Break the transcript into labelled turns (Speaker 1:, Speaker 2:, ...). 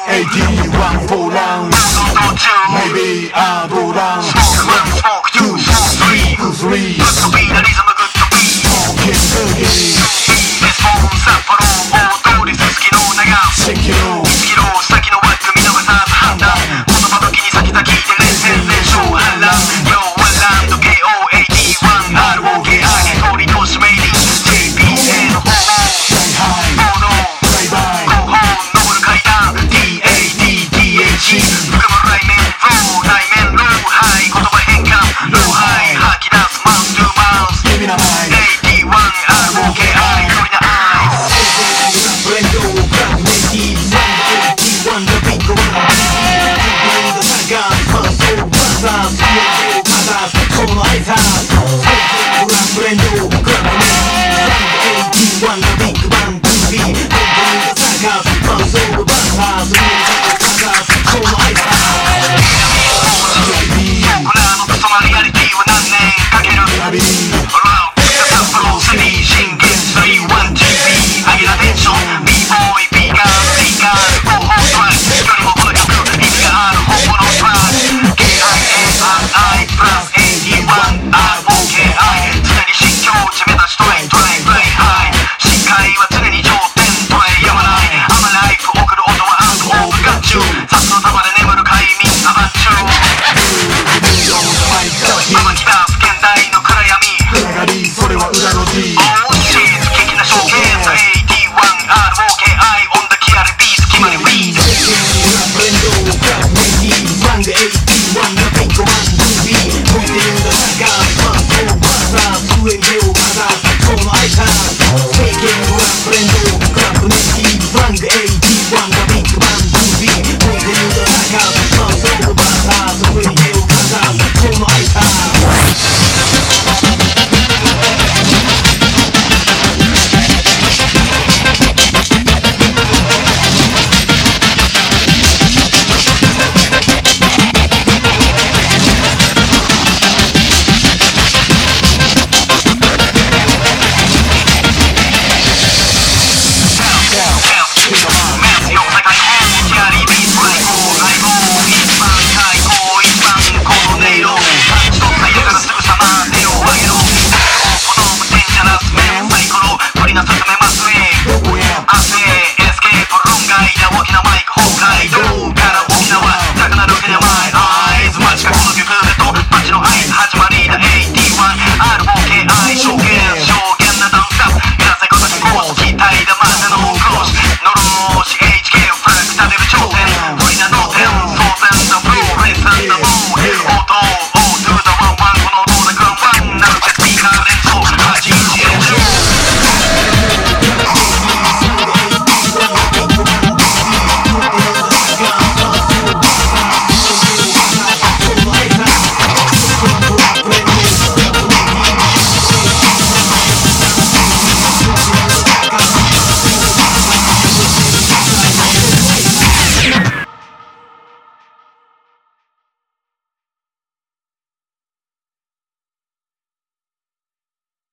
Speaker 1: 81 4 rounds Maybe I go down Smoke 1, smoke 2, smoke 3 Good to be the rhythm good to be Smoking boogie Best phone 札幌大通りすすきの長10キロ1キロ先の枠見逃さず判断言葉時に先々で連戦連勝反乱Yo one round KO81 ROKI 通り通しメイリー JPA の方報道後方登る階段 DADDH 含む来面フロー内面ローハイ言葉変換ローハイ吐き出すマウストゥーマウス Give me the mic 81 ROKI よりなアイスブレンドブラックネイティブ81 The big one The sagas First all brothers CNJ カザースこの挨拶ブレンドブラックネイティブ81 The big one To be The sagas First all brothers CNJ カザースこの挨拶僕らのクソなリアリティは何年かける札幌シティ震源3 1GB 上げたテンション B-boy ビーガースピーカー後方トラックよりもこの曲意味がある本物トラック KINRI プラス81 ROKI 常に新境地目指しトライトライプレイハイ深海は常に頂点トライやまないアマライフ送る音はアウトオブガッチュー札の束で眠る快眠アバッチュー今来た現代の暗闇それは裏の G オーシーズ的なショーケース 81 ROKI on the KRB 隙間にウィードブレンドクラブネイティブワンで81 The big one To be 向いてるんだサガーファーストバザース上に手をかざすこの挨拶経験はブレンドクラブネイティブワンで81